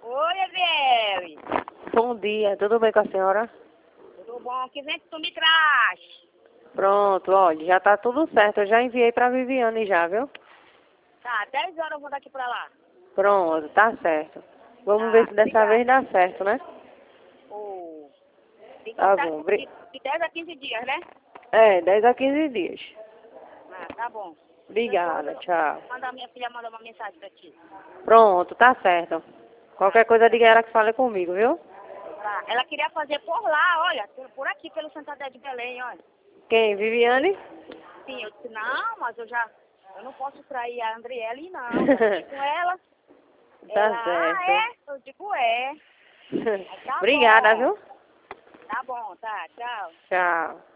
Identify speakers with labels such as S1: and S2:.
S1: Oi, Adriele.
S2: Bom dia, tudo bem com a senhora?
S1: Tudo bom? Que vem que tu me traz?
S2: Pronto, olha, já tá tudo certo. Eu já enviei pra Viviane já, viu?
S1: Tá, 10 horas eu vou daqui pra lá.
S2: Pronto, tá certo. Vamos ver
S1: Tá,
S2: se dessa
S1: obrigada.
S2: vez dá certo, né?
S1: Ô, então
S2: Tá
S1: tá
S2: bom.
S1: de 10 a 15 dias, né?
S2: É, 10 a 15 dias.
S1: Ah, tá bom.
S2: Obrigada, tchau.
S1: Manda minha filha mandar uma mensagem pra ti.
S2: Pronto, tá certo. Qualquer coisa diga ela que fale comigo, viu?
S1: Tá. Ela queria fazer por lá, olha, por aqui, pelo Santander de Belém, olha.
S2: Quem? Viviane?
S1: Sim, eu disse, não, mas eu não posso trair a Andriele, não. Eu falei com ela.
S2: Tá
S1: Ela,
S2: certo.
S1: Eu digo, é. Aí tá
S2: Obrigada,
S1: bom.
S2: viu?
S1: Tá bom, tá, tchau.
S2: Tchau.